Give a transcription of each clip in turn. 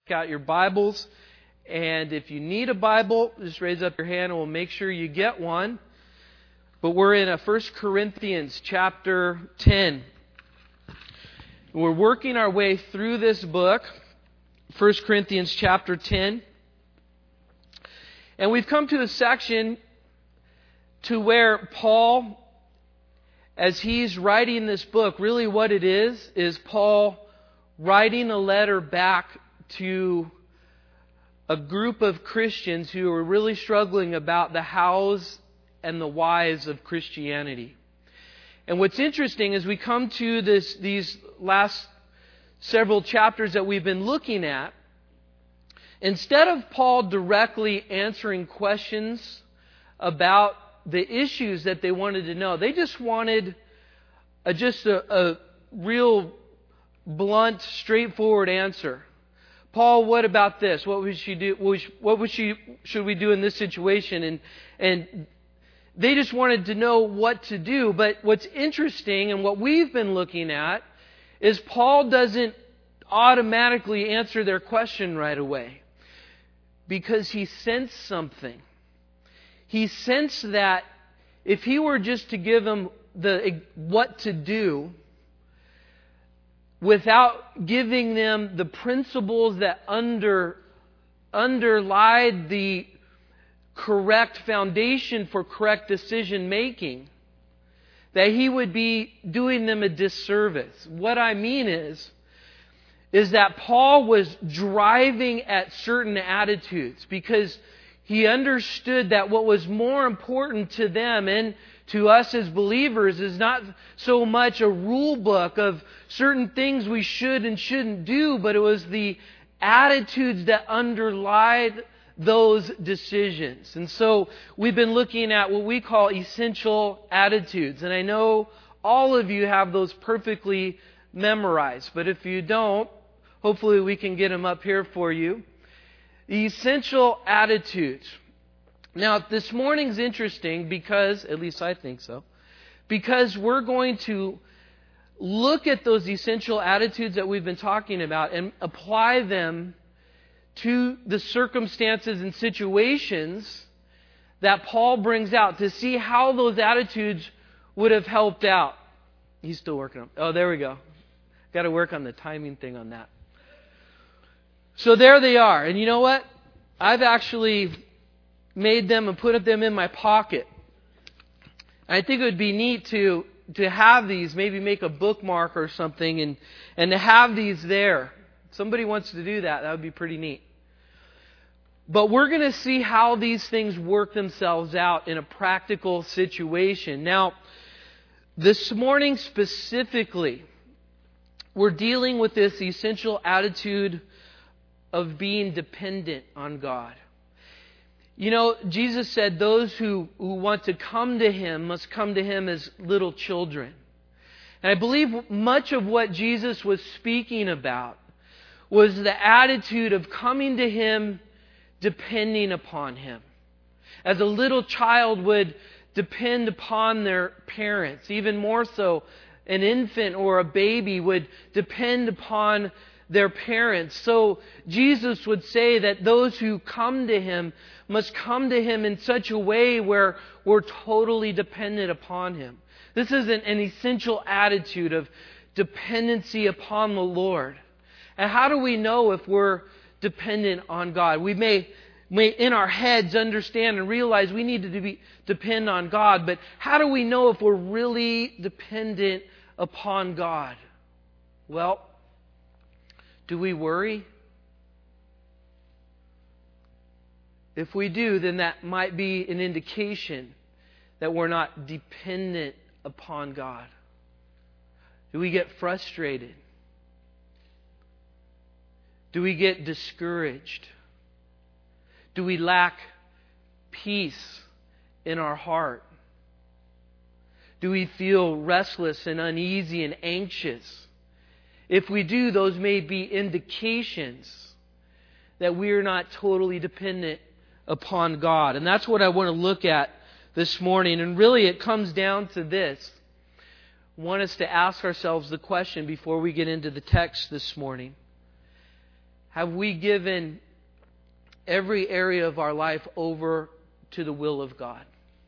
out your Bibles. And if you need a Bible, just raise up your hand and we'll make sure you get one. But we're in 1 Corinthians chapter 10. We're working our way through this book, 1 Corinthians chapter 10. And we've come to a section to where Paul, as he's writing this book, really what it is Paul writing a letter back to a group of Christians who are really struggling about the hows and the whys of Christianity. And what's interesting is we come to these last several chapters that we've been looking at. Instead of Paul directly answering questions about the issues that they wanted to know, they just wanted a real blunt, straightforward answer. Paul, what about this? What should we do in this situation? And they just wanted to know what to do. But what's interesting and what we've been looking at is Paul doesn't automatically answer their question right away, because he sensed something. He sensed that if he were just to give them what to do, without giving them the principles that underlie the correct foundation for correct decision making, that he would be doing them a disservice. What I mean is that Paul was driving at certain attitudes, because he understood that what was more important to them and to us as believers is not so much a rule book of certain things we should and shouldn't do, but it was the attitudes that underlied those decisions. And so we've been looking at what we call essential attitudes. And I know all of you have those perfectly memorized, but if you don't, hopefully we can get them up here for you. The essential attitudes. Now, this morning's interesting because, at least I think so, because we're going to look at those essential attitudes that we've been talking about and apply them to the circumstances and situations that Paul brings out to see how those attitudes would have helped out. He's still working on it. Oh, there we go. Got to work on the timing thing on that. So there they are. And you know what? I've actually made them and put them in my pocket. I think it would be neat to have these, maybe make a bookmark or something and to have these there. If somebody wants to do that, that would be pretty neat. But we're going to see how these things work themselves out in a practical situation. Now, this morning specifically, we're dealing with this essential attitude of being dependent on God. You know, Jesus said those who want to come to Him must come to Him as little children. And I believe much of what Jesus was speaking about was the attitude of coming to Him depending upon Him. As a little child would depend upon their parents, even more so an infant or a baby would depend upon their parents. So Jesus would say that those who come to Him must come to Him in such a way where we're totally dependent upon Him. This is an essential attitude of dependency upon the Lord. And how do we know if we're dependent on God? We may in our heads understand and realize we need to depend on God, but how do we know if we're really dependent upon God? Well, do we worry? If we do, then that might be an indication that we're not dependent upon God. Do we get frustrated? Do we get discouraged? Do we lack peace in our heart? Do we feel restless and uneasy and anxious? If we do, those may be indications that we are not totally dependent upon God. And that's what I want to look at this morning. And really it comes down to this. I want us to ask ourselves the question before we get into the text this morning. have we given every area of our life over to the will of God?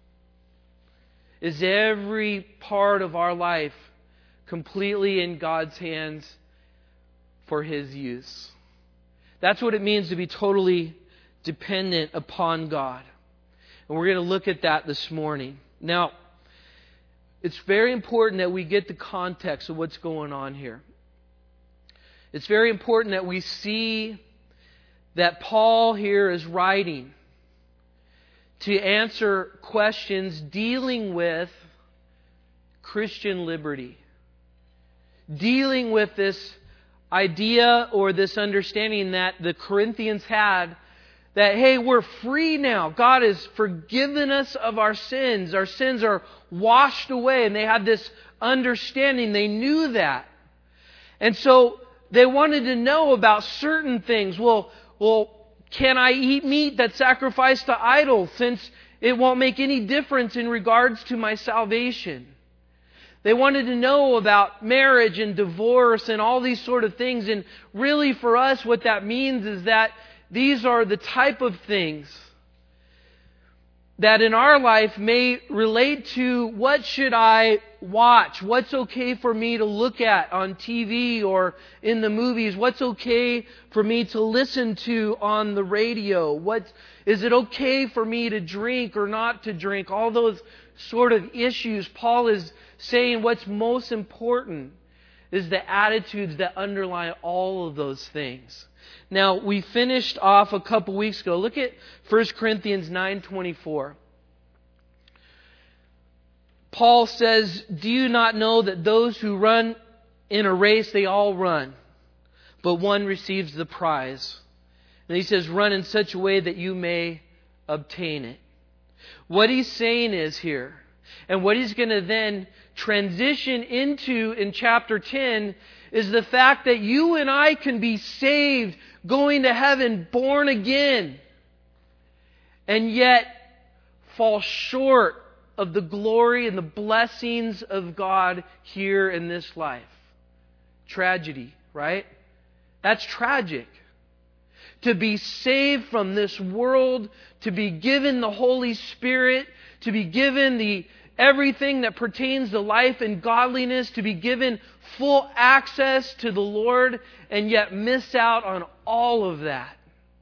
Is every part of our life completely in God's hands for His use? That's what it means to be totally dependent upon God. And we're going to look at that this morning. Now, it's very important that we get the context of what's going on here. It's very important that we see that Paul here is writing to answer questions dealing with Christian liberty. Dealing with this idea or this understanding that the Corinthians had that, hey, we're free now. God has forgiven us of our sins. Our sins are washed away. And they had this understanding. They knew that. And so they wanted to know about certain things. Well, can I eat meat that's sacrificed to idols since it won't make any difference in regards to my salvation? They wanted to know about marriage and divorce and all these sort of things. And really for us, what that means is that these are the type of things that in our life may relate to what should I watch? What's okay for me to look at on TV or in the movies? What's okay for me to listen to on the radio? Is it okay for me to drink or not to drink? All those sort of issues. Paul is saying what's most important is the attitudes that underlie all of those things. Now, we finished off a couple weeks ago. Look at 1 Corinthians 9:24. Paul says, "Do you not know that those who run in a race, they all run, but one receives the prize?" And he says, "Run in such a way that you may obtain it." What he's saying is here, and what he's going to then transition into in chapter 10, is the fact that you and I can be saved, going to heaven, born again, and yet fall short of the glory and the blessings of God here in this life. Tragedy, right? That's tragic. To be saved from this world, to be given the Holy Spirit, to be given everything that pertains to life and godliness, to be given full access to the Lord, and yet miss out on all of that.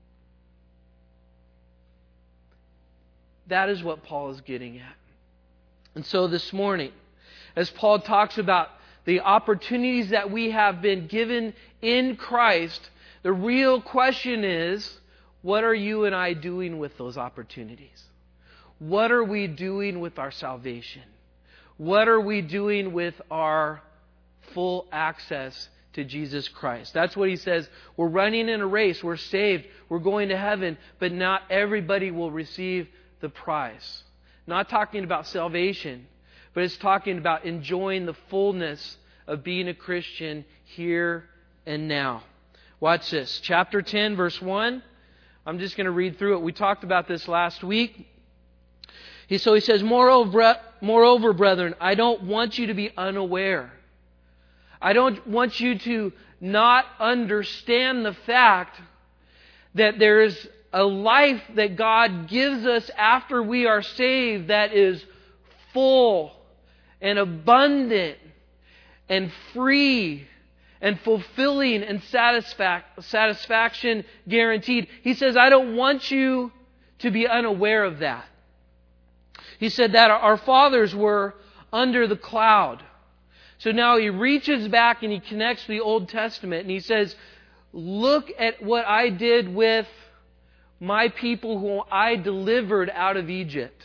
That is what Paul is getting at. And so this morning, as Paul talks about the opportunities that we have been given in Christ, the real question is, what are you and I doing with those opportunities? What are we doing with our salvation? What are we doing with our full access to Jesus Christ? That's what he says. We're running in a race. We're saved. We're going to heaven. But not everybody will receive the prize. Not talking about salvation, but it's talking about enjoying the fullness of being a Christian here and now. Watch this. Chapter 10, verse 1. I'm just going to read through it. We talked about this last week. So he says, Moreover, brethren, I don't want you to be unaware. I don't want you to not understand the fact that there is a life that God gives us after we are saved that is full and abundant and free and fulfilling and satisfaction guaranteed. He says, I don't want you to be unaware of that. He said that our fathers were under the cloud. So now he reaches back and he connects the Old Testament and he says, look at what I did with my people who I delivered out of Egypt.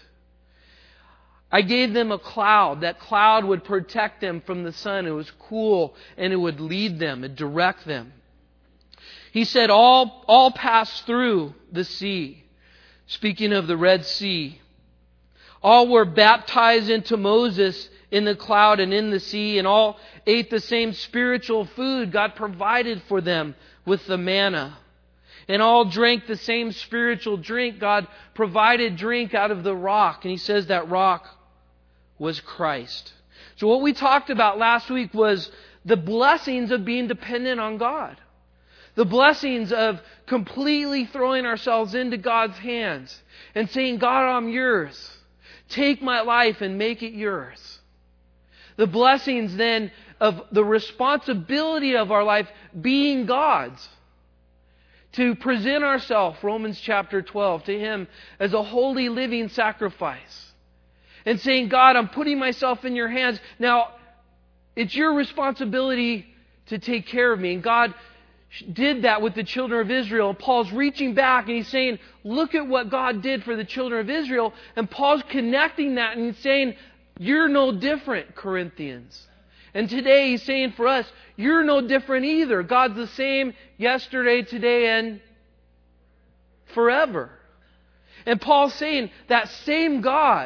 I gave them a cloud. That cloud would protect them from the sun. It was cool and it would lead them and direct them. He said all passed through the sea. Speaking of the Red Sea. All were baptized into Moses in the cloud and in the sea, and all ate the same spiritual food God provided for them with the manna. And all drank the same spiritual drink. God provided drink out of the rock. And he says that rock was Christ. So what we talked about last week was the blessings of being dependent on God. The blessings of completely throwing ourselves into God's hands and saying, God, I'm yours. Take my life and make it yours. The blessings then of the responsibility of our life being God's. To present ourselves, Romans chapter 12, to Him as a holy living sacrifice. And saying, God, I'm putting myself in your hands. Now, it's your responsibility to take care of me. And God did that with the children of Israel. Paul's reaching back and he's saying, look at what God did for the children of Israel. And Paul's connecting that and he's saying, you're no different, Corinthians. And today he's saying for us, you're no different either. God's the same yesterday, today, and forever. And Paul's saying that same God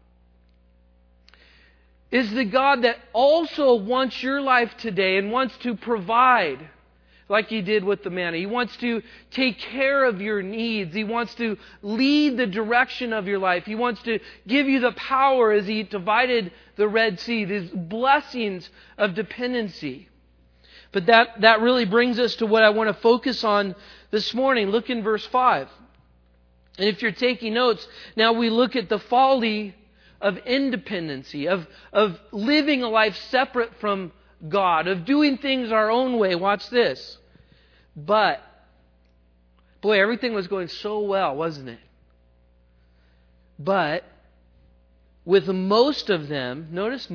is the God that also wants your life today and wants to provide like He did with the manna. He wants to take care of your needs. He wants to lead the direction of your life. He wants to give you the power as He divided the Red Sea, these blessings of dependency. But that really brings us to what I want to focus on this morning. Look in verse 5. And if you're taking notes, now we look at the folly of independency, of living a life separate from God, of doing things our own way. Watch this. But, boy, everything was going so well, wasn't it? But, with most of them, notice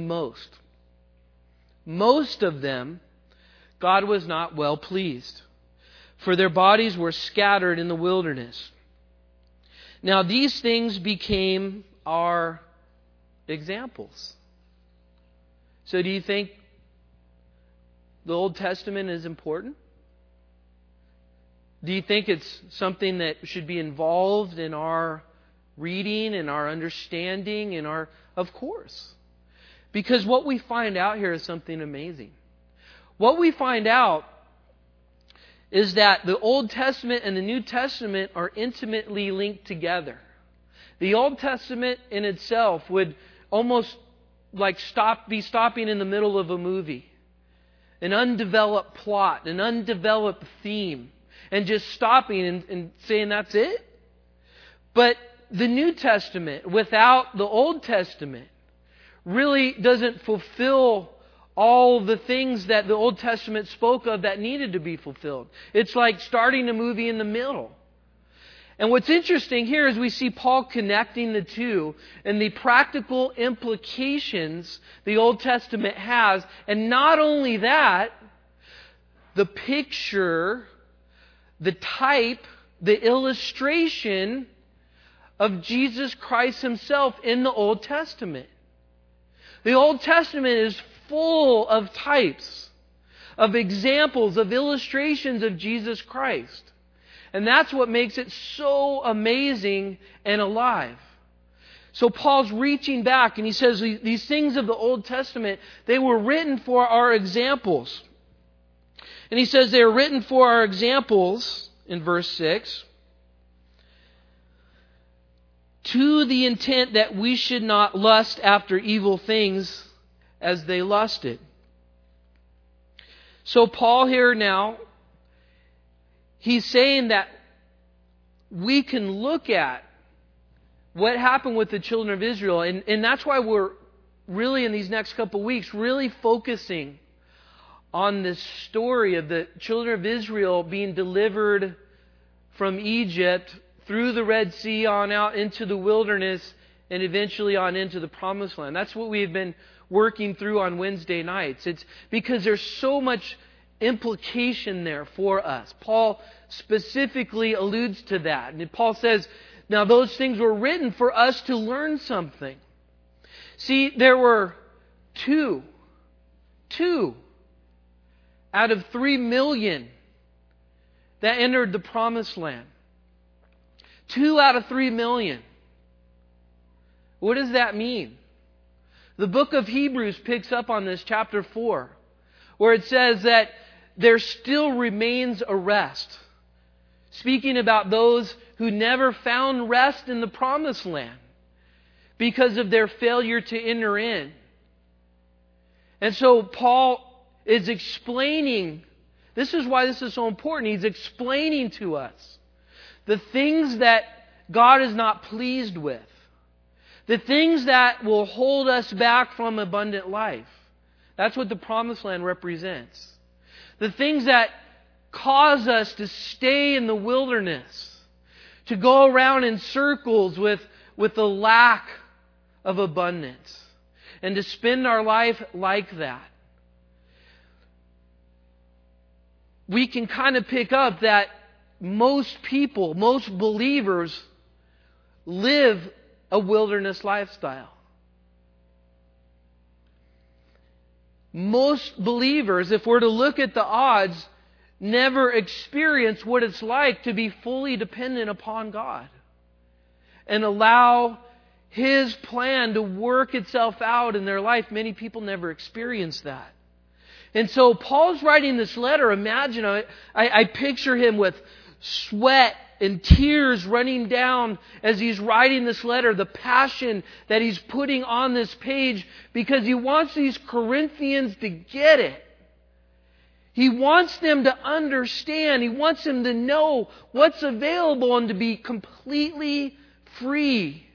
most of them, God was not well pleased, for their bodies were scattered in the wilderness. Now, these things became our examples. So do you think the Old Testament is important? Do you think it's something that should be involved in our reading and our understanding and our... Of course. Because what we find out here is something amazing. What we find out is that the Old Testament and the New Testament are intimately linked together. The Old Testament in itself would almost like be stopping in the middle of a movie. An undeveloped plot, an undeveloped theme, and just stopping and saying that's it. But the New Testament, without the Old Testament, really doesn't fulfill all the things that the Old Testament spoke of that needed to be fulfilled. It's like starting a movie in the middle. And what's interesting here is we see Paul connecting the two and the practical implications the Old Testament has. And not only that, the picture, the type, the illustration of Jesus Christ Himself in the Old Testament. The Old Testament is full of types, of examples, of illustrations of Jesus Christ. And that's what makes it so amazing and alive. So Paul's reaching back and he says these things of the Old Testament, they were written for our examples. And he says they are written for our examples in verse 6. To the intent that we should not lust after evil things as they lusted. So Paul here now, he's saying that we can look at what happened with the children of Israel. And that's why we're really in these next couple of weeks really focusing on this story of the children of Israel being delivered from Egypt through the Red Sea on out into the wilderness and eventually on into the Promised Land. That's what we've been working through on Wednesday nights. It's because there's so much implication there for us. Paul specifically alludes to that. And Paul says, now those things were written for us to learn something. See, there were two out of 3 million that entered the Promised Land. 2 out of 3 million. What does that mean? The book of Hebrews picks up on this, chapter 4, where it says that there still remains a rest. Speaking about those who never found rest in the Promised Land because of their failure to enter in. And so Paul is explaining This is why this is so important. He's explaining to us the things that God is not pleased with. The things that will hold us back from abundant life. That's what the Promised Land represents. The things that cause us to stay in the wilderness, to go around in circles with the lack of abundance, and to spend our life like that. We can kind of pick up that most people, most believers, live a wilderness lifestyle. Most believers, if we're to look at the odds, never experience what it's like to be fully dependent upon God and allow His plan to work itself out in their life. Many people never experience that. And so Paul's writing this letter. Imagine, I picture him with sweat and tears running down as he's writing this letter, the passion that he's putting on this page, because he wants these Corinthians to get it. He wants them to understand. He wants them to know what's available and to be completely free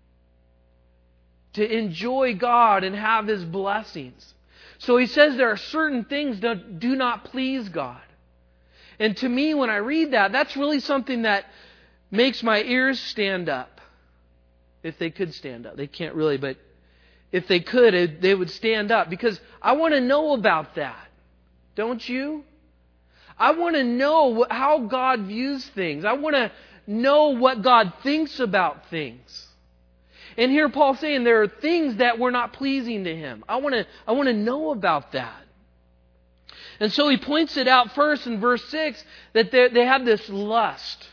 to enjoy God and have His blessings. So he says there are certain things that do not please God. And to me, when I read that, that's really something that makes my ears stand up. If they could stand up. They can't really, but if they could, they would stand up. Because I want to know about that. Don't you? I want to know how God views things. I want to know what God thinks about things. And here Paul's saying there are things that were not pleasing to Him. I want to know about that. And so he points it out first in verse 6 that they have this lust.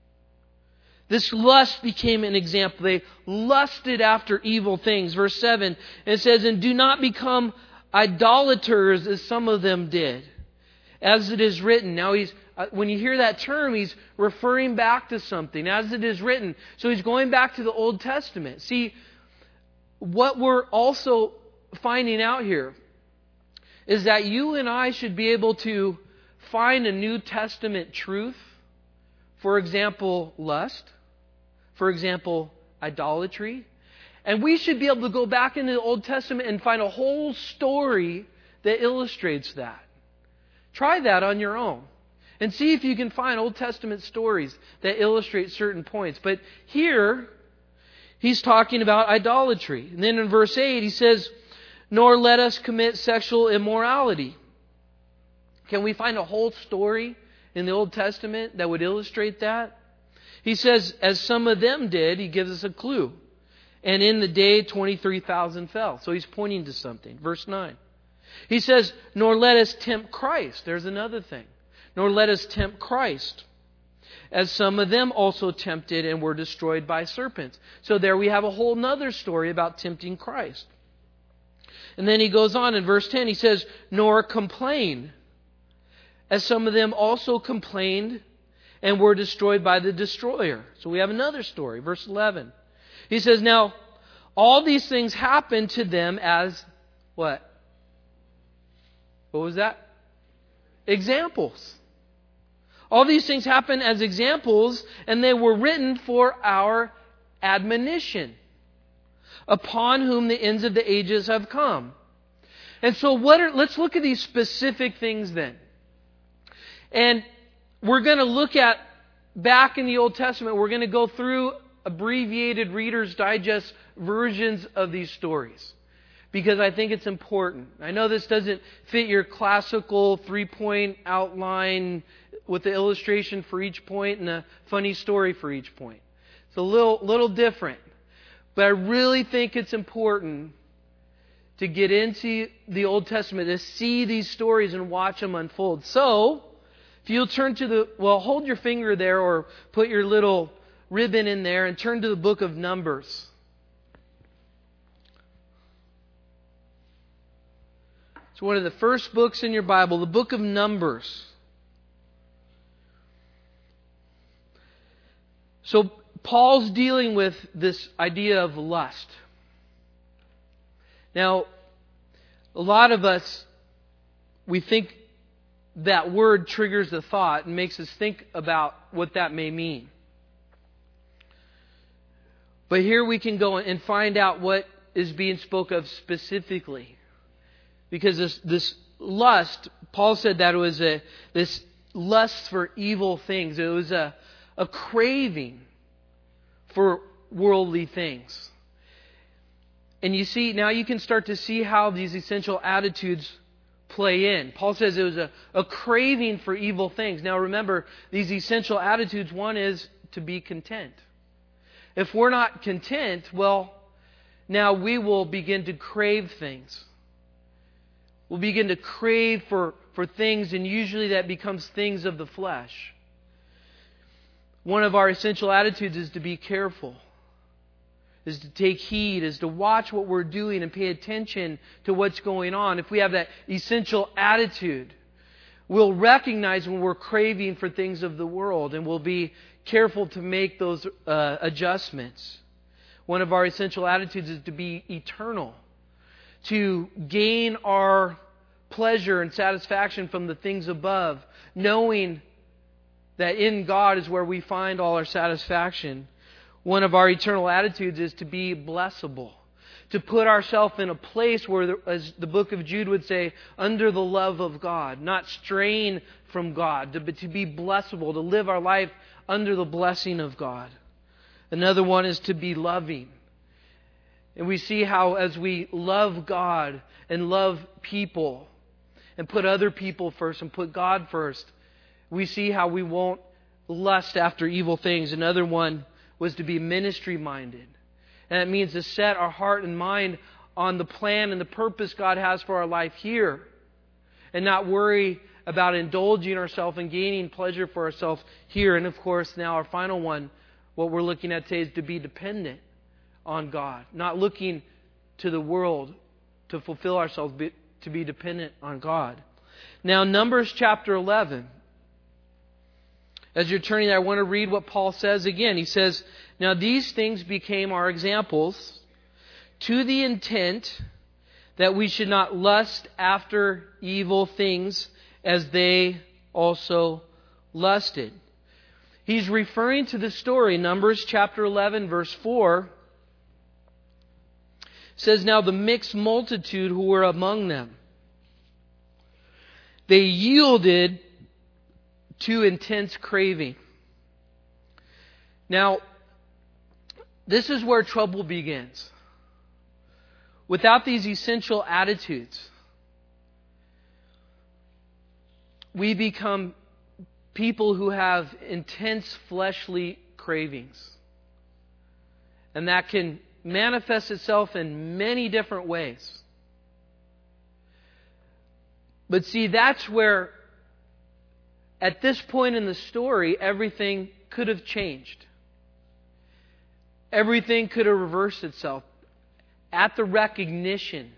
This lust became an example. They lusted after evil things. Verse 7, it says, "And do not become idolaters as some of them did, as it is written." Now when you hear that term, he's referring back to something, as it is written. So he's going back to the Old Testament. See, what we're also finding out here is that you and I should be able to find a New Testament truth. For example, lust. For example, idolatry. And we should be able to go back into the Old Testament and find a whole story that illustrates that. Try that on your own. And see if you can find Old Testament stories that illustrate certain points. But here, he's talking about idolatry. And then in verse 8, he says, "Nor let us commit sexual immorality." Can we find a whole story in the Old Testament that would illustrate that? He says, as some of them did, he gives us a clue. "And in the day 23,000 fell." So he's pointing to something. Verse 9. He says, "Nor let us tempt Christ." There's another thing. "Nor let us tempt Christ, as some of them also tempted and were destroyed by serpents." So there we have a whole nother story about tempting Christ. And then he goes on in verse 10, he says, "Nor complain, as some of them also complained and were destroyed by the destroyer." So we have another story. Verse 11. He says, "Now, all these things happened to them as," what? What was that? Examples. All these things happened as examples, and they were written for our admonition, upon whom the ends of the ages have come. And so let's look at these specific things then. And we're going to look at, back in the Old Testament, we're going to go through abbreviated Reader's Digest versions of these stories, because I think it's important. I know this doesn't fit your classical 3-point outline with the illustration for each point and a funny story for each point. It's a little different. But I really think it's important to get into the Old Testament, to see these stories and watch them unfold. So, if you'll turn to hold your finger there or put your little ribbon in there and turn to the book of Numbers. It's one of the first books in your Bible, the book of Numbers. So, Paul's dealing with this idea of lust. Now, a lot of us, we think that word triggers the thought and makes us think about what that may mean. But here we can go and find out what is being spoke of specifically. Because this lust, Paul said that it was this lust for evil things. It was a craving for worldly things. And you see, now you can start to see how these essential attitudes play in. Paul says it was a craving for evil things. Now remember, these essential attitudes, one is to be content. If we're not content, well, now we will begin to crave things. We'll begin to crave for things, and usually that becomes things of the flesh. One of our essential attitudes is to be careful, is to take heed, is to watch what we're doing and pay attention to what's going on. If we have that essential attitude, we'll recognize when we're craving for things of the world, and we'll be careful to make those adjustments. One of our essential attitudes is to be eternal, to gain our pleasure and satisfaction from the things above, knowing that in God is where we find all our satisfaction. One of our eternal attitudes is to be blessable, to put ourselves in a place where, as the book of Jude would say, under the love of God, not strain from God, but to be blessable, to live our life under the blessing of God. Another one is to be loving. And we see how as we love God and love people and put other people first and put God first, we see how we won't lust after evil things. Another one was to be ministry-minded. And it means to set our heart and mind on the plan and the purpose God has for our life here, and not worry about indulging ourselves and gaining pleasure for ourselves here. And of course, now our final one, what we're looking at today, is to be dependent on God. Not looking to the world to fulfill ourselves, but to be dependent on God. Now, Numbers chapter 11. As you're turning there, I want to read what Paul says again. He says, "Now these things became our examples, to the intent that we should not lust after evil things as they also lusted." He's referring to the story, Numbers chapter 11, verse 4. It says, "Now the mixed multitude who were among them, they yielded to intense craving." Now, this is where trouble begins. Without these essential attitudes, we become people who have intense fleshly cravings. And that can manifest itself in many different ways. But see, that's where, at this point in the story, everything could have changed. Everything could have reversed itself at the recognition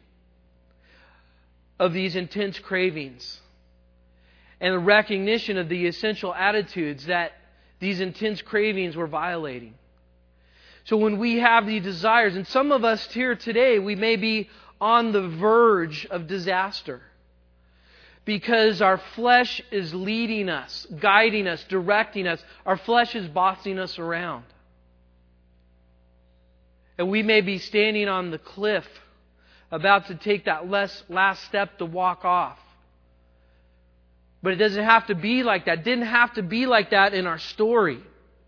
of these intense cravings and the recognition of the essential attitudes that these intense cravings were violating. So when we have these desires, and some of us here today, we may be on the verge of disaster because our flesh is leading us, guiding us, directing us. Our flesh is bossing us around. And we may be standing on the cliff, about to take that last step to walk off. But it doesn't have to be like that. It didn't have to be like that in our story.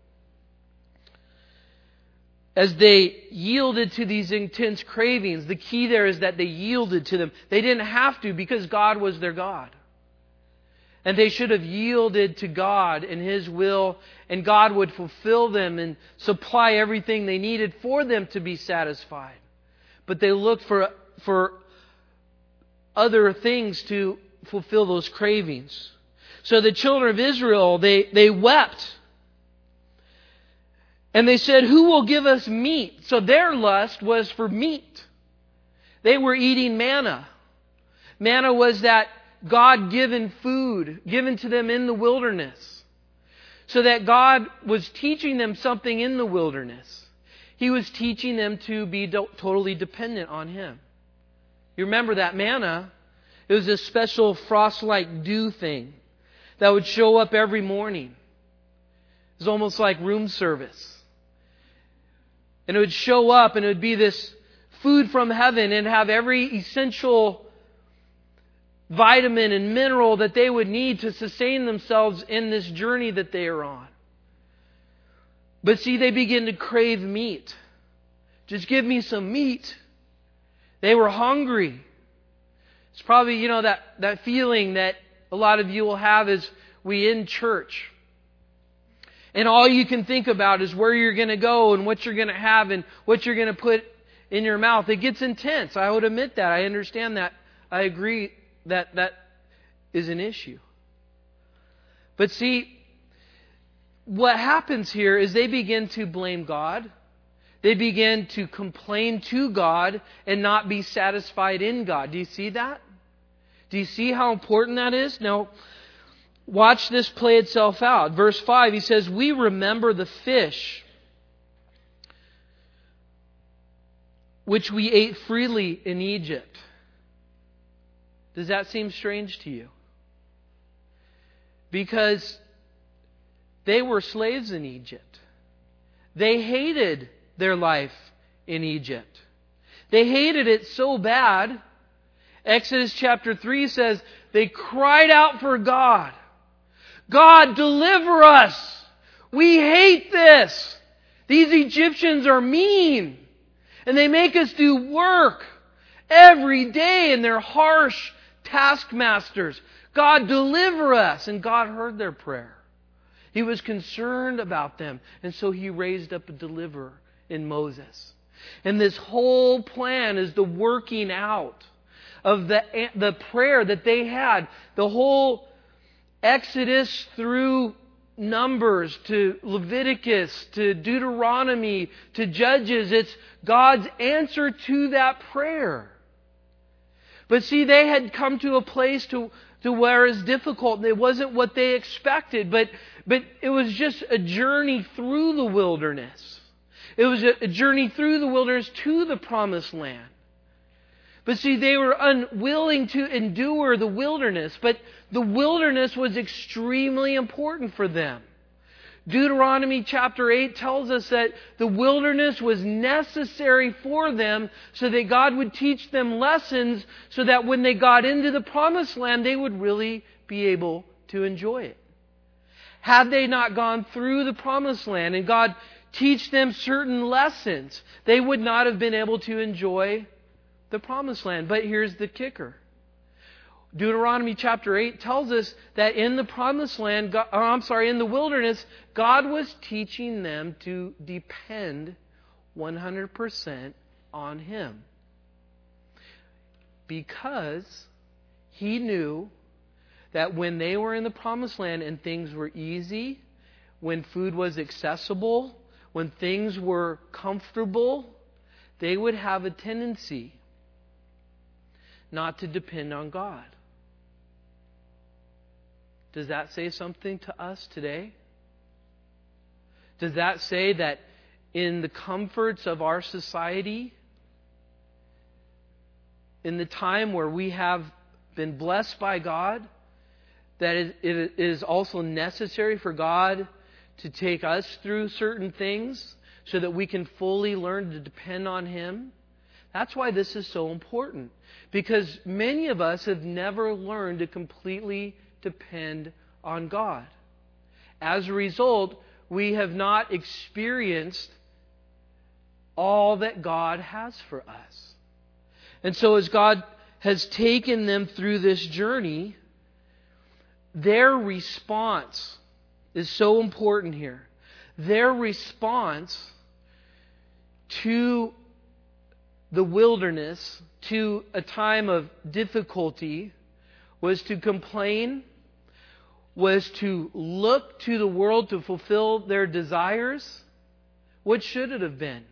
As they yielded to these intense cravings, the key there is that they yielded to them. They didn't have to, because God was their God. And they should have yielded to God and His will, and God would fulfill them and supply everything they needed for them to be satisfied. But they looked for other things to fulfill those cravings. So the children of Israel, they wept. And they said, "Who will give us meat?" So their lust was for meat. They were eating manna. Manna was that God-given food given to them in the wilderness. So that God was teaching them something in the wilderness. He was teaching them to be totally dependent on Him. You remember that manna? It was a special frost-like dew thing. that would show up every morning. It was almost like room service. And it would show up and it would be this food from heaven and have every essential vitamin and mineral that they would need to sustain themselves in this journey that they are on. But see, they begin to crave meat. Just give me some meat. They were hungry. It's probably, that feeling that a lot of you will have as we end church. And all you can think about is where you're going to go and what you're going to have and what you're going to put in your mouth. It gets intense. I would admit that. I understand that. I agree that is an issue. But see, what happens here is they begin to blame God. They begin to complain to God and not be satisfied in God. Do you see that? Do you see how important that is? Now, watch this play itself out. Verse 5, he says, we remember the fish which we ate freely in Egypt. Does that seem strange to you? Because they were slaves in Egypt. They hated their life in Egypt. They hated it so bad. Exodus chapter 3 says they cried out for God. God, deliver us. We hate this. These Egyptians are mean. And they make us do work every day, and they're harsh taskmasters. God, deliver us. And God heard their prayer. He was concerned about them. And so He raised up a deliverer in Moses. And this whole plan is the working out of the prayer that they had. The whole Exodus through Numbers to Leviticus to Deuteronomy to Judges. It's God's answer to that prayer. But see, they had come to a place to where it's difficult. It wasn't what they expected, but it was just a journey through the wilderness. It was a journey through the wilderness to the promised land. But see, they were unwilling to endure the wilderness, but the wilderness was extremely important for them. Deuteronomy chapter 8 tells us that the wilderness was necessary for them so that God would teach them lessons so that when they got into the promised land, they would really be able to enjoy it. Had they not gone through the promised land and God teach them certain lessons, they would not have been able to enjoy the promised land. But here's the kicker. Deuteronomy chapter 8 tells us that in the promised land, in the wilderness, God was teaching them to depend 100% on Him. Because He knew that when they were in the promised land and things were easy, when food was accessible, when things were comfortable, they would have a tendency not to depend on God. Does that say something to us today? Does that say that in the comforts of our society, in the time where we have been blessed by God, that it is also necessary for God to take us through certain things so that we can fully learn to depend on Him? That's why this is so important. Because many of us have never learned to completely depend on God. As a result, we have not experienced all that God has for us. And so as God has taken them through this journey, their response is so important here. Their response to the wilderness, to a time of difficulty, was to complain, was to look to the world to fulfill their desires. What should it have been?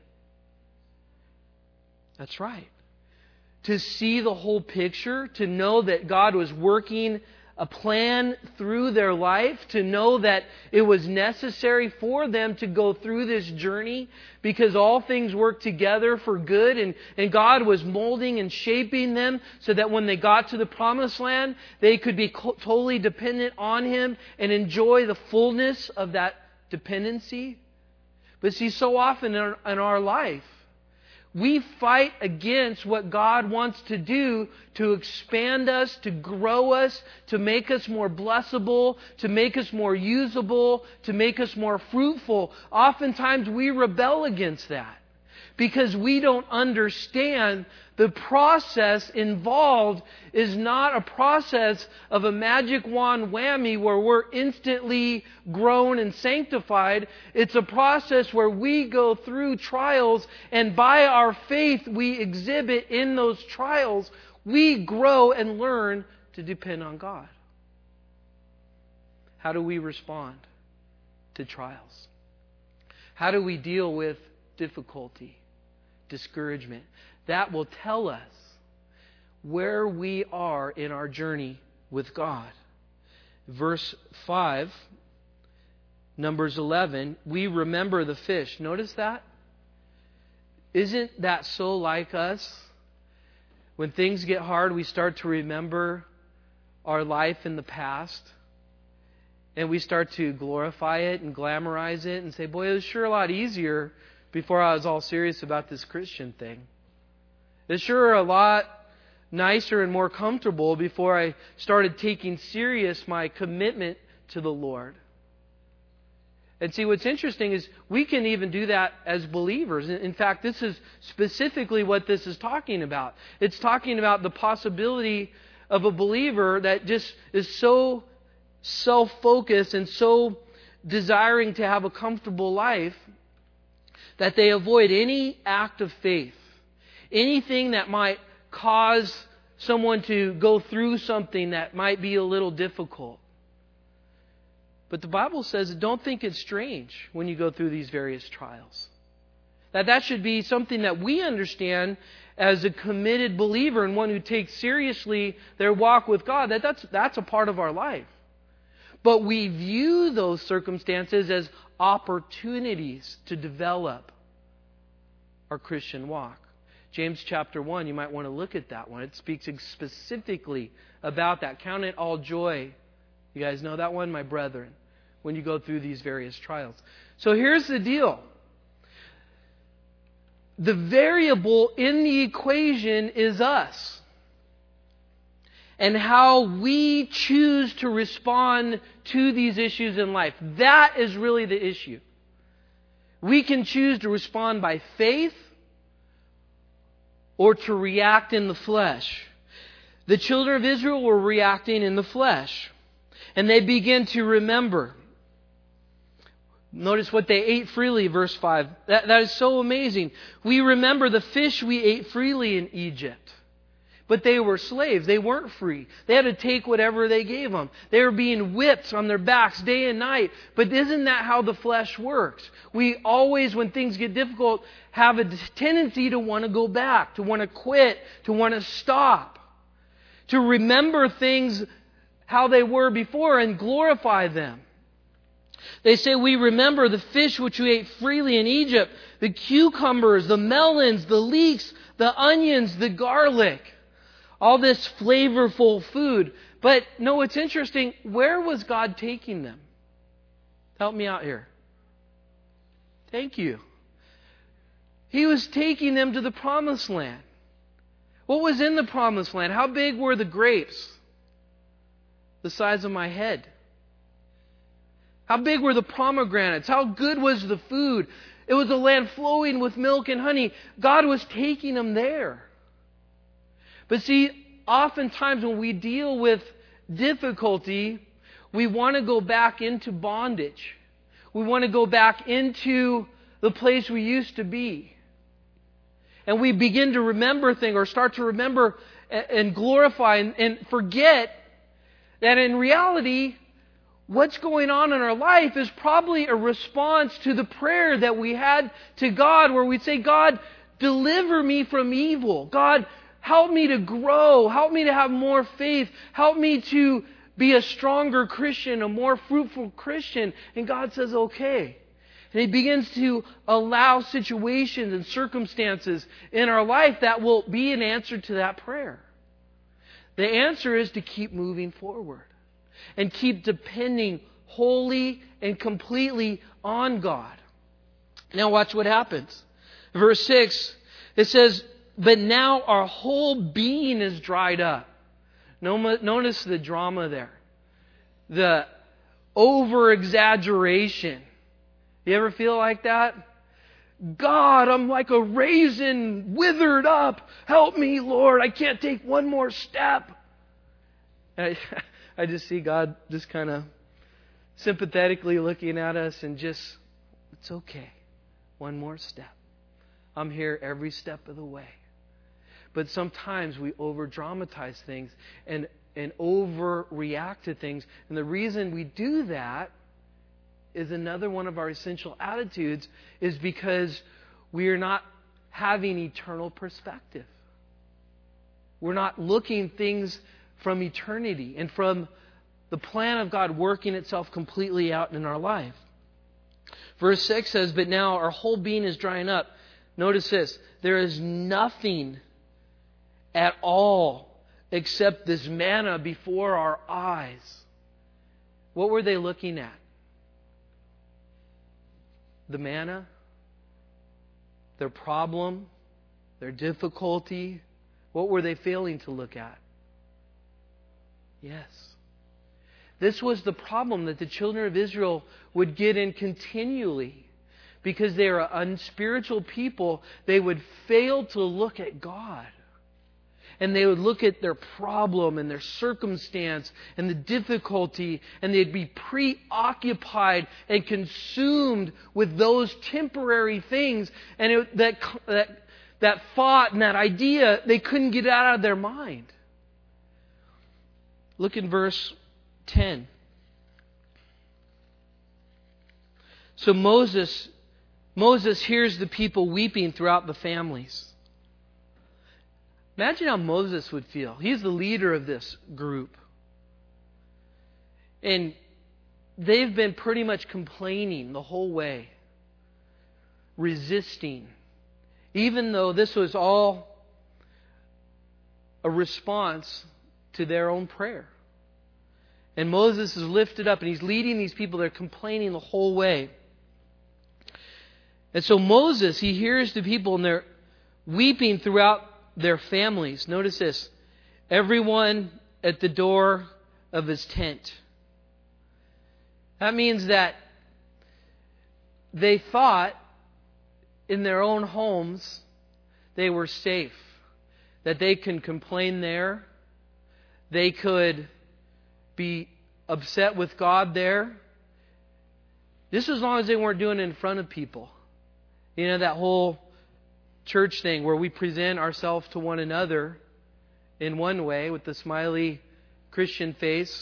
That's right. To see the whole picture, to know that God was working a plan through their life, to know that it was necessary for them to go through this journey because all things work together for good, and God was molding and shaping them so that when they got to the promised land, they could be totally dependent on Him and enjoy the fullness of that dependency. But see, so often in our life, we fight against what God wants to do to expand us, to grow us, to make us more blessable, to make us more usable, to make us more fruitful. Oftentimes we rebel against that because we don't understand the process involved is not a process of a magic wand whammy where we're instantly grown and sanctified. It's a process where we go through trials, and by our faith we exhibit in those trials, we grow and learn to depend on God. How do we respond to trials? How do we deal with difficulty, discouragement? That will tell us where we are in our journey with God. Verse 5, Numbers 11, we remember the fish. Notice that? Isn't that so like us? When things get hard, we start to remember our life in the past. And we start to glorify it and glamorize it and say, boy, it was sure a lot easier before I was all serious about this Christian thing. It's sure a lot nicer and more comfortable before I started taking serious my commitment to the Lord. And see, what's interesting is we can even do that as believers. In fact, this is specifically what this is talking about. It's talking about the possibility of a believer that just is so self-focused and so desiring to have a comfortable life that they avoid any act of faith. Anything that might cause someone to go through something that might be a little difficult. But the Bible says, don't think it's strange when you go through these various trials. That should be something that we understand as a committed believer and one who takes seriously their walk with God. That's a part of our life. But we view those circumstances as opportunities to develop our Christian walk. James chapter 1, you might want to look at that one. It speaks specifically about that. Count it all joy. You guys know that one, my brethren, when you go through these various trials. So here's the deal. The variable in the equation is us. And how we choose to respond to these issues in life. That is really the issue. We can choose to respond by faith or to react in the flesh. The children of Israel were reacting in the flesh. And they begin to remember. Notice what they ate freely, verse 5. That is so amazing. We remember the fish we ate freely in Egypt. But they were slaves. They weren't free. They had to take whatever they gave them. They were being whipped on their backs day and night. But isn't that how the flesh works? We always, when things get difficult, have a tendency to want to go back, to want to quit, to want to stop, to remember things how they were before and glorify them. They say, we remember the fish which we ate freely in Egypt, the cucumbers, the melons, the leeks, the onions, the garlic. All this flavorful food. But no, what's interesting, where was God taking them? Help me out here. Thank you. He was taking them to the promised land. What was in the promised land? How big were the grapes? The size of my head. How big were the pomegranates? How good was the food? It was a land flowing with milk and honey. God was taking them there. But see, oftentimes when we deal with difficulty, we want to go back into bondage. We want to go back into the place we used to be. And we begin to remember things or start to remember and glorify and forget that in reality, what's going on in our life is probably a response to the prayer that we had to God where we'd say, God, deliver me from evil. God, help me to grow. Help me to have more faith. Help me to be a stronger Christian, a more fruitful Christian. And God says, okay. And He begins to allow situations and circumstances in our life that will be an answer to that prayer. The answer is to keep moving forward and keep depending wholly and completely on God. Now watch what happens. Verse 6, it says, but now our whole being is dried up. Notice the drama there. The over-exaggeration. You ever feel like that? God, I'm like a raisin withered up. Help me, Lord. I can't take one more step. I just see God just kind of sympathetically looking at us and just, it's okay. One more step. I'm here every step of the way. But sometimes we over-dramatize things and overreact to things. And the reason we do that is another one of our essential attitudes is because we are not having eternal perspective. We're not looking things from eternity and from the plan of God working itself completely out in our life. Verse 6 says, but now our whole being is drying up. Notice this. There is nothing at all except this manna before our eyes. What were they looking at? The manna? Their problem? Their difficulty? What were they failing to look at? Yes. This was the problem that the children of Israel would get in continually. Because they are unspiritual people, they would fail to look at God. And they would look at their problem and their circumstance and the difficulty, and they'd be preoccupied and consumed with those temporary things. And that thought and that idea, they couldn't get out of their mind. Look in verse 10. So Moses hears the people weeping throughout the families. Imagine how Moses would feel. He's the leader of this group. And they've been pretty much complaining the whole way. Resisting. Even though this was all a response to their own prayer. And Moses is lifted up and he's leading these people. They're complaining the whole way. And so Moses, he hears the people and they're weeping throughout their families. Notice this. Everyone at the door of his tent. That means that they thought in their own homes they were safe. That they can complain there. They could be upset with God there. Just as long as they weren't doing it in front of people. You know, that whole church thing where we present ourselves to one another in one way with the smiley Christian face.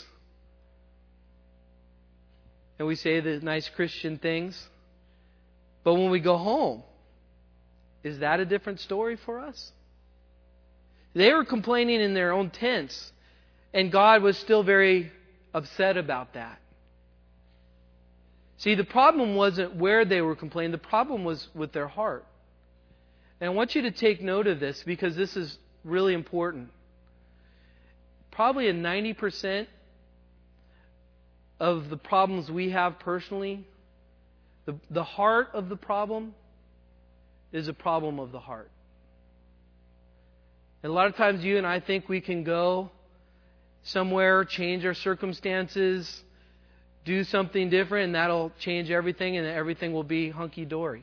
And we say the nice Christian things. But when we go home, is that a different story for us? They were complaining in their own tents, and God was still very upset about that. See, the problem wasn't where they were complaining. The problem was with their heart. And I want you to take note of this because this is really important. Probably 90% of the problems we have personally, the heart of the problem is a problem of the heart. And a lot of times you and I think we can go somewhere, change our circumstances, do something different, and that'll change everything, and everything will be hunky-dory.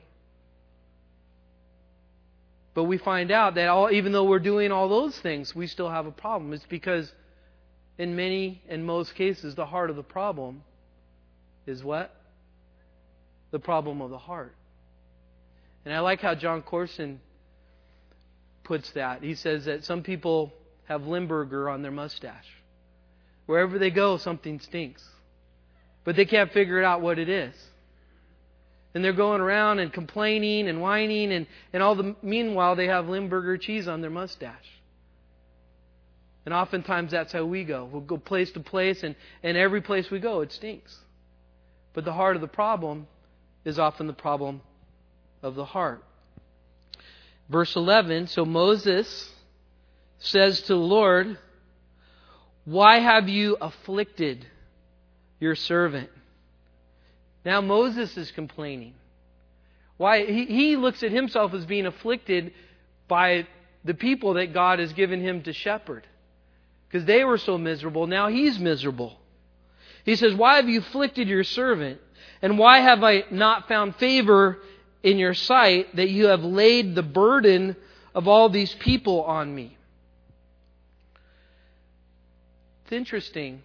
But we find out that even though we're doing all those things, we still have a problem. It's because in most cases, the heart of the problem is what? The problem of the heart. And I like how John Corson puts that. He says that some people have Limburger on their mustache. Wherever they go, something stinks. But they can't figure it out what it is. And they're going around and complaining and whining, and meanwhile they have Limburger cheese on their mustache. And oftentimes that's how we go. We'll go place to place, and every place we go, it stinks. But the heart of the problem is often the problem of the heart. Verse 11, so Moses says to the Lord, "Why have you afflicted your servant?" Now Moses is complaining. Why? He looks at himself as being afflicted by the people that God has given him to shepherd. Because they were so miserable, now he's miserable. He says, "Why have you afflicted your servant? And why have I not found favor in your sight that you have laid the burden of all these people on me?" It's interesting,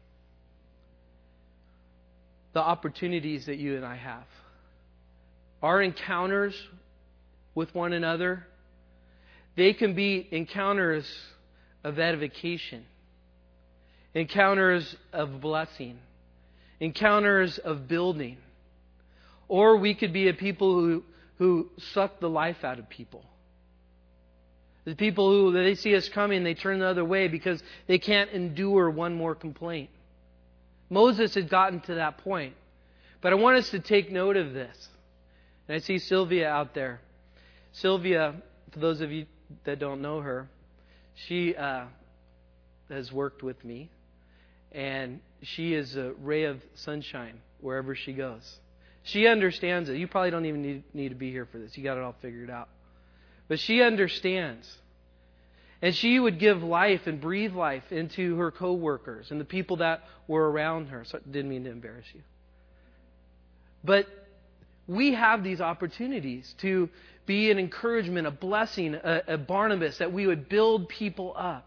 the opportunities that you and I have. Our encounters with one another, they can be encounters of edification, encounters of blessing, encounters of building. Or we could be a people who suck the life out of people. The people who, they see us coming, they turn the other way because they can't endure one more complaint. Moses had gotten to that point. But I want us to take note of this. And I see Sylvia out there. Sylvia, for those of you that don't know her, she has worked with me. And she is a ray of sunshine wherever she goes. She understands it. You probably don't even need to be here for this. You got it all figured out. But she understands. And she would give life and breathe life into her co-workers and the people that were around her. So I didn't mean to embarrass you. But we have these opportunities to be an encouragement, a blessing, a Barnabas, that we would build people up.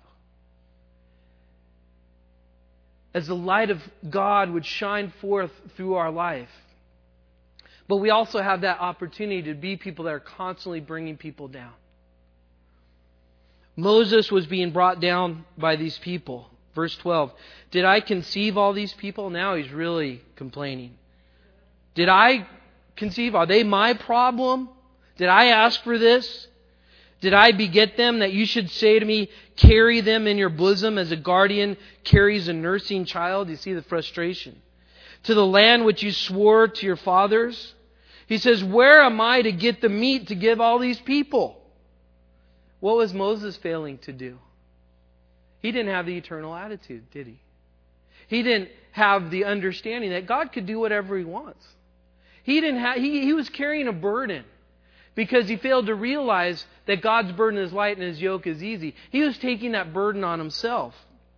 As the light of God would shine forth through our life. But we also have that opportunity to be people that are constantly bringing people down. Moses was being brought down by these people. Verse 12. Did I conceive all these people? Now he's really complaining. Did I conceive? Are they my problem? Did I ask for this? Did I beget them that you should say to me, carry them in your bosom as a guardian carries a nursing child? You see the frustration. To the land which you swore to your fathers. He says, where am I to get the meat to give all these people? What was Moses failing to do? He didn't have the eternal attitude, did he? He didn't have the understanding that God could do whatever He wants. He was carrying a burden because he failed to realize that God's burden is light and His yoke is easy. He was taking that burden on himself.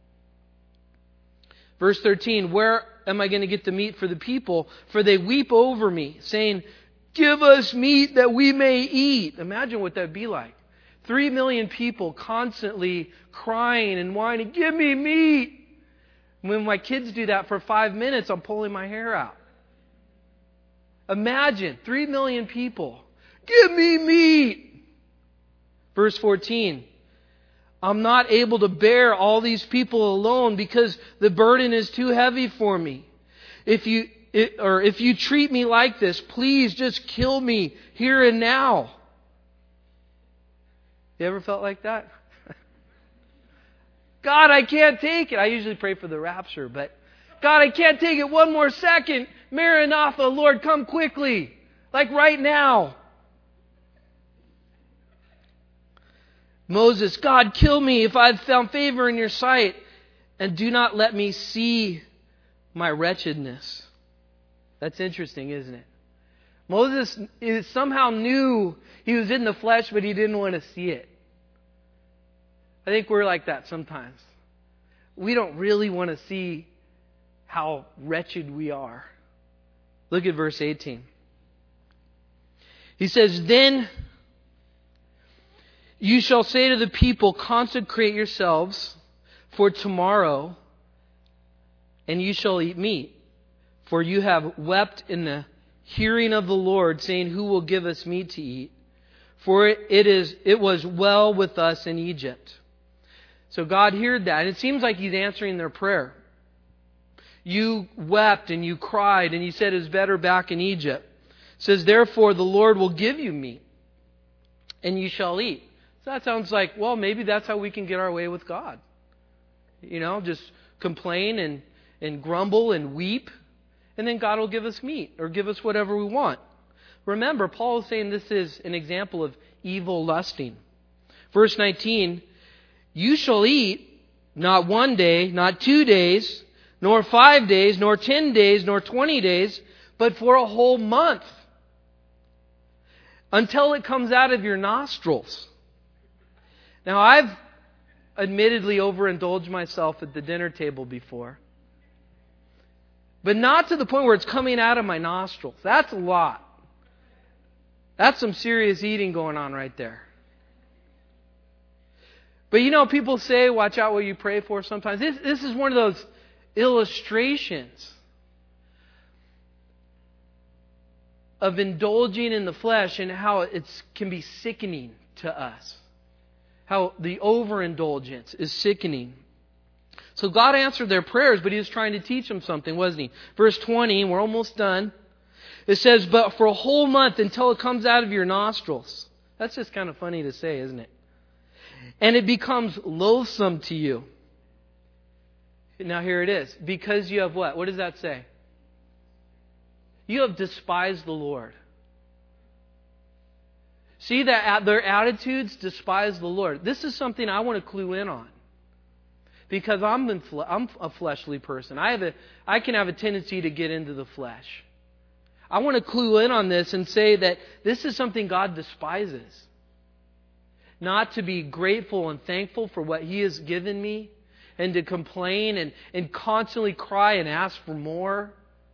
Verse 13, where am I going to get the meat for the people? For they weep over me, saying, give us meat that we may eat. Imagine what that would be like. 3 million people constantly crying and whining, give me meat. When my kids do that for 5 minutes, I'm pulling my hair out. Imagine 3 million people. Give me meat. Verse 14. I'm not able to bear all these people alone because the burden is too heavy for me. If you treat me like this, please just kill me here and now. You ever felt like that? God, I can't take it. I usually pray for the rapture, but God, I can't take it one more second. Maranatha, Lord, come quickly. Like right now. Moses, God, kill me if I've found favor in your sight, and do not let me see my wretchedness. That's interesting, isn't it? Moses somehow knew he was in the flesh, but he didn't want to see it. I think we're like that sometimes. We don't really want to see how wretched we are. Look at verse 18. He says, then you shall say to the people, consecrate yourselves for tomorrow, and you shall eat meat. For you have wept in the hearing of the Lord, saying, who will give us meat to eat? For it was well with us in Egypt. So God heard that, and it seems like He's answering their prayer. You wept and you cried, and you said it was better back in Egypt. It says, therefore the Lord will give you meat, and you shall eat. So that sounds like, well, maybe that's how we can get our way with God. Just complain and grumble and weep. And then God will give us meat or give us whatever we want. Remember, Paul is saying this is an example of evil lusting. Verse 19, you shall eat not 1 day, not 2 days, nor 5 days, nor 10 days, nor 20 days, but for a whole month, until it comes out of your nostrils. Now, I've admittedly overindulged myself at the dinner table before, but not to the point where it's coming out of my nostrils. That's a lot. That's some serious eating going on right there. But people say, watch out what you pray for sometimes. This is one of those illustrations of indulging in the flesh and how it can be sickening to us. How the overindulgence is sickening. So God answered their prayers, but He was trying to teach them something, wasn't He? Verse 20, and we're almost done. It says, but for a whole month until it comes out of your nostrils. That's just kind of funny to say, isn't it? And it becomes loathsome to you. Now here it is. Because you have what? What does that say? You have despised the Lord. See that their attitudes despise the Lord. This is something I want to clue in on. Because I'm a fleshly person. I can have a tendency to get into the flesh. I want to clue in on this and say that this is something God despises. Not to be grateful and thankful for what He has given me, and to complain and constantly cry and ask for more.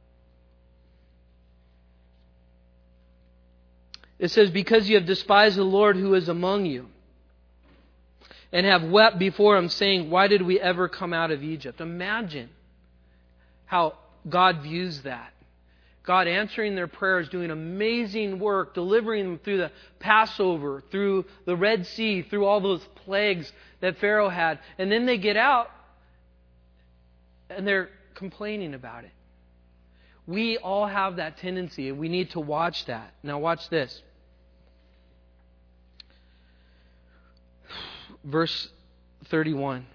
It says, because you have despised the Lord who is among you, and have wept before Him, saying, why did we ever come out of Egypt? Imagine how God views that. God answering their prayers, doing amazing work, delivering them through the Passover, through the Red Sea, through all those plagues that Pharaoh had. And then they get out and they're complaining about it. We all have that tendency, and we need to watch that. Now watch this. Verse 31.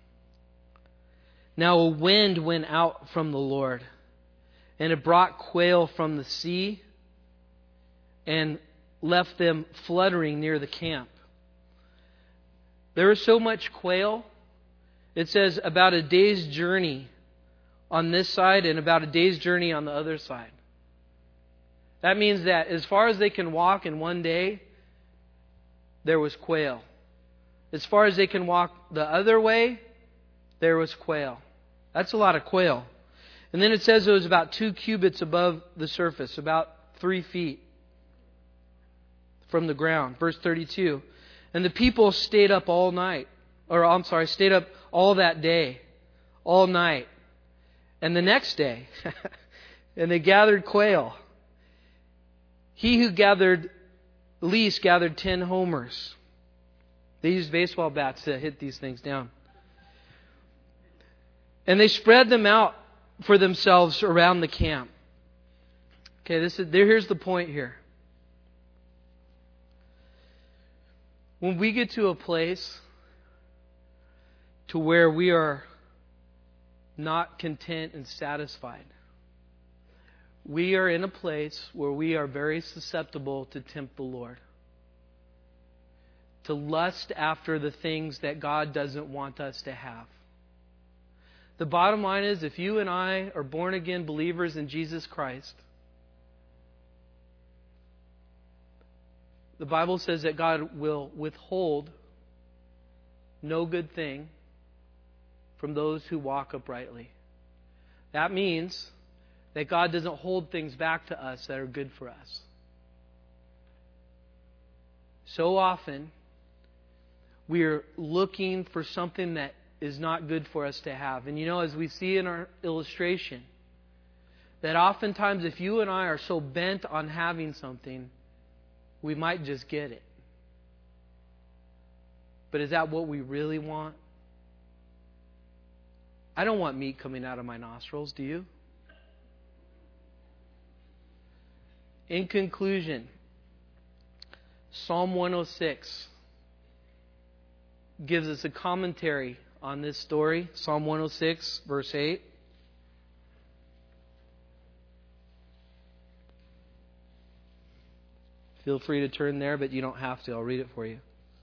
Now a wind went out from the Lord, and it brought quail from the sea and left them fluttering near the camp. There was so much quail. It says about a day's journey on this side and about a day's journey on the other side. That means that as far as they can walk in one day, there was quail. As far as they can walk the other way, there was quail. That's a lot of quail. And then it says it was about 2 cubits above the surface, about 3 feet from the ground. Verse 32. And the people stayed up all night. Stayed up all that day, all night. And the next day, and they gathered quail. He who gathered least gathered 10 homers. They used baseball bats to hit these things down. And they spread them out for themselves around the camp. Okay, here's the point here. When we get to a place to where we are not content and satisfied, we are in a place where we are very susceptible to tempt the Lord. To lust after the things that God doesn't want us to have. The bottom line is, if you and I are born again believers in Jesus Christ, the Bible says that God will withhold no good thing from those who walk uprightly. That means that God doesn't hold things back to us that are good for us. So often, we are looking for something that is not good for us to have. And as we see in our illustration, that oftentimes if you and I are so bent on having something, we might just get it. But is that what we really want? I don't want meat coming out of my nostrils, do you? In conclusion, Psalm 106 gives us a commentary on this story. Psalm 106, verse 8. Feel free to turn there, but you don't have to. I'll read it for you.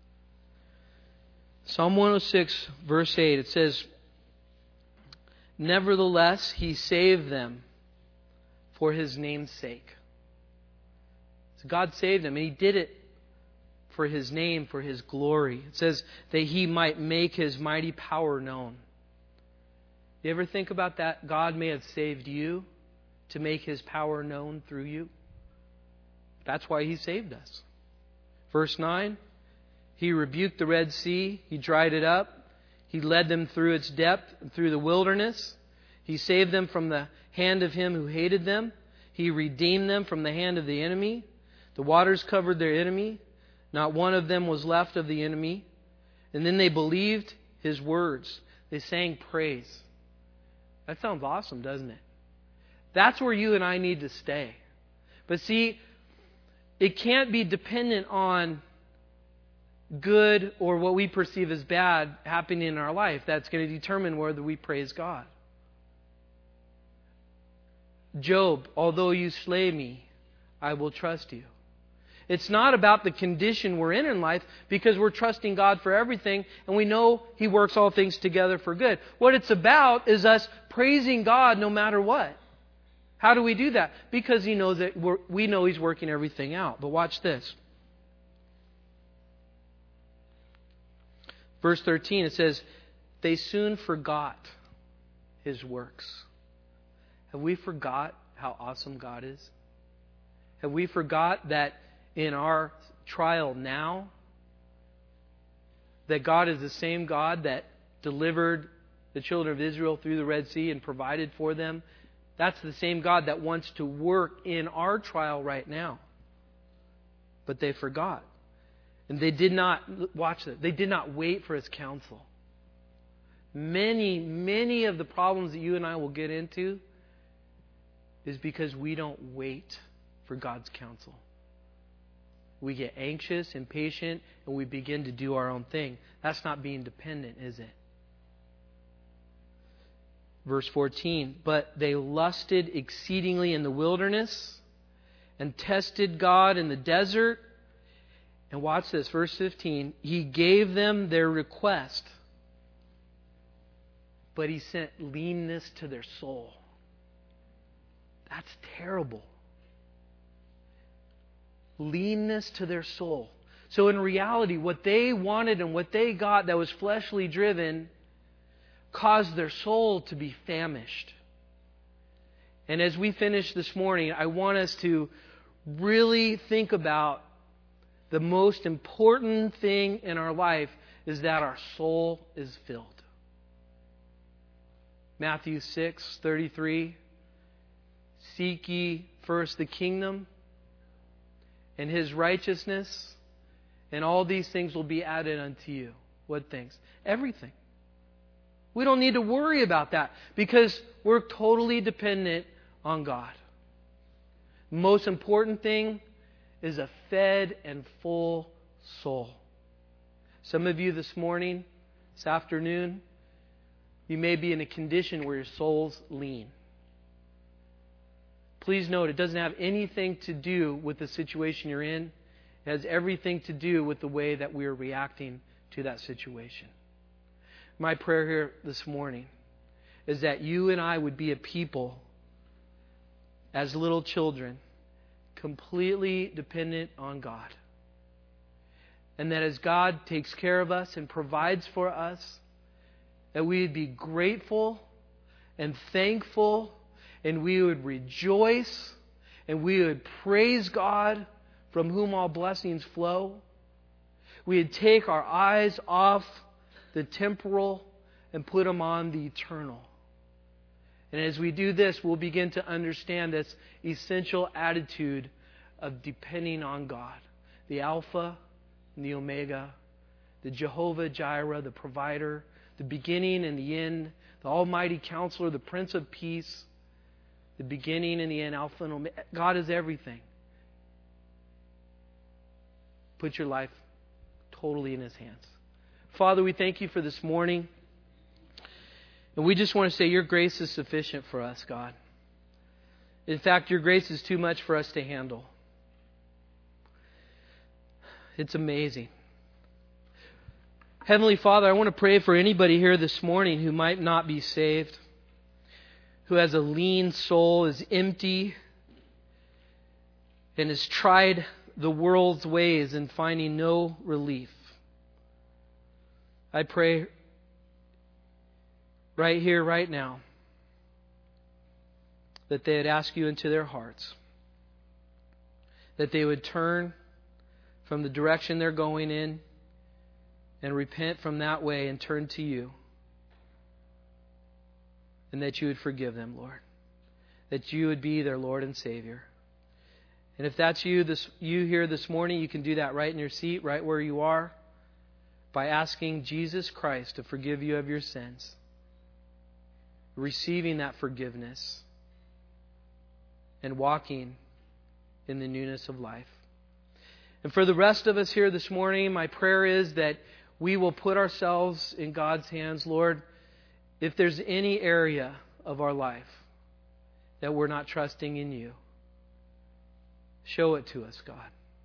Psalm 106, verse 8, it says, "Nevertheless, He saved them for His name's sake." So God saved them, and He did it for His name, for His glory. It says that He might make His mighty power known. You ever think about that? God may have saved you to make His power known through you. That's why He saved us. Verse 9, He rebuked the Red Sea. He dried it up. He led them through its depth and through the wilderness. He saved them from the hand of him who hated them. He redeemed them from the hand of the enemy. The waters covered their enemy. Not one of them was left of the enemy. And then they believed His words. They sang praise. That sounds awesome, doesn't it? That's where you and I need to stay. But see, it can't be dependent on good or what we perceive as bad happening in our life. That's going to determine whether we praise God. Job, although you slay me, I will trust you. It's not about the condition we're in life, because we're trusting God for everything and we know He works all things together for good. What it's about is us praising God no matter what. How do we do that? Because He knows that we know He's working everything out. But watch this. Verse 13, it says, they soon forgot His works. Have we forgot how awesome God is? Have we forgot that in our trial now, that God is the same God that delivered the children of Israel through the Red Sea and provided for them? That's the same God that wants to work in our trial right now. But they forgot. And they did not, watch this, they did not wait for His counsel. Many of the problems that you and I will get into is because we don't wait for God's counsel. We get anxious, impatient, and we begin to do our own thing. That's not being dependent, is it? Verse 14, but they lusted exceedingly in the wilderness and tested God in the desert. And watch this, verse 15. He gave them their request, but He sent leanness to their soul. That's terrible. Leanness to their soul. So in reality, what they wanted and what they got that was fleshly driven caused their soul to be famished. And as we finish this morning, I want us to really think about the most important thing in our life is that our soul is filled. Matthew 6:33, seek ye first the kingdom and His righteousness, and all these things will be added unto you. What things? Everything. We don't need to worry about that because we're totally dependent on God. Most important thing is a fed and full soul. Some of you this morning, this afternoon, you may be in a condition where your soul's lean. Please note, it doesn't have anything to do with the situation you're in. It has everything to do with the way that we are reacting to that situation. My prayer here this morning is that you and I would be a people, as little children, completely dependent on God. And that as God takes care of us and provides for us, that we would be grateful and thankful, and we would rejoice, and we would praise God, from whom all blessings flow. We would take our eyes off the temporal and put them on the eternal. And as we do this, we'll begin to understand this essential attitude of depending on God. The Alpha and the Omega, the Jehovah Jireh, the provider, the beginning and the end, the Almighty Counselor, the Prince of Peace, the beginning and the end, Alpha and Omega. God is everything. Put your life totally in His hands. Father, we thank You for this morning. And we just want to say your grace is sufficient for us, God. In fact, your grace is too much for us to handle. It's amazing. Heavenly Father, I want to pray for anybody here this morning who might not be saved, who has a lean soul, is empty, and has tried the world's ways and finding no relief. I pray right here, right now, that they would ask you into their hearts, that they would turn from the direction they're going in and repent from that way and turn to you, and that you would forgive them, Lord, that you would be their Lord and Savior. And if that's you here this morning, you can do that right in your seat, right where you are, by asking Jesus Christ to forgive you of your sins, receiving that forgiveness, and walking in the newness of life. And for the rest of us here this morning, my prayer is that we will put ourselves in God's hands. Lord, if there's any area of our life that we're not trusting in you, show it to us, God.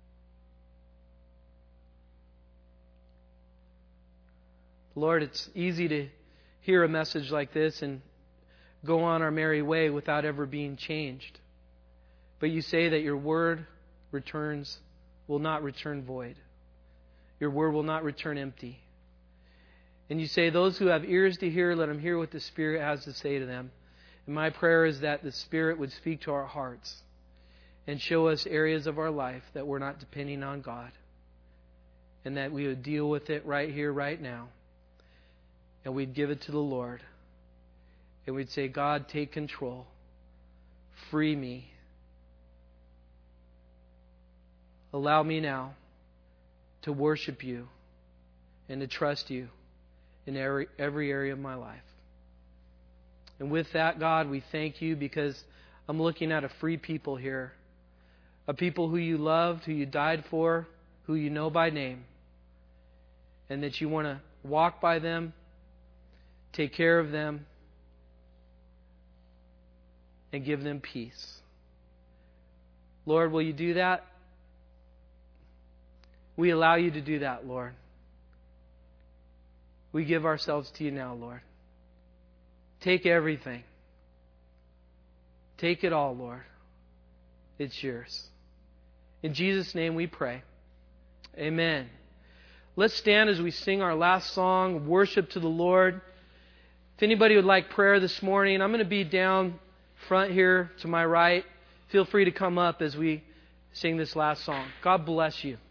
Lord, it's easy to hear a message like this and go on our merry way without ever being changed. But you say that your word will not return void. Your word will not return empty. And you say those who have ears to hear, let them hear what the Spirit has to say to them. And my prayer is that the Spirit would speak to our hearts and show us areas of our life that we're not depending on God, and that we would deal with it right here, right now, and we'd give it to the Lord, and we'd say, God, take control. Free me. Allow me now to worship you and to trust you in every area of my life. And with that, God, we thank you because I'm looking at a free people here, a people who you loved, who you died for, who you know by name, and that you want to walk by them, take care of them, and give them peace. Lord, will you do that? We allow you to do that, Lord. We give ourselves to you now, Lord. Take everything. Take it all, Lord. It's yours. In Jesus' name we pray. Amen. Let's stand as we sing our last song, Worship to the Lord. If anybody would like prayer this morning, I'm going to be down front here to my right. Feel free to come up as we sing this last song. God bless you.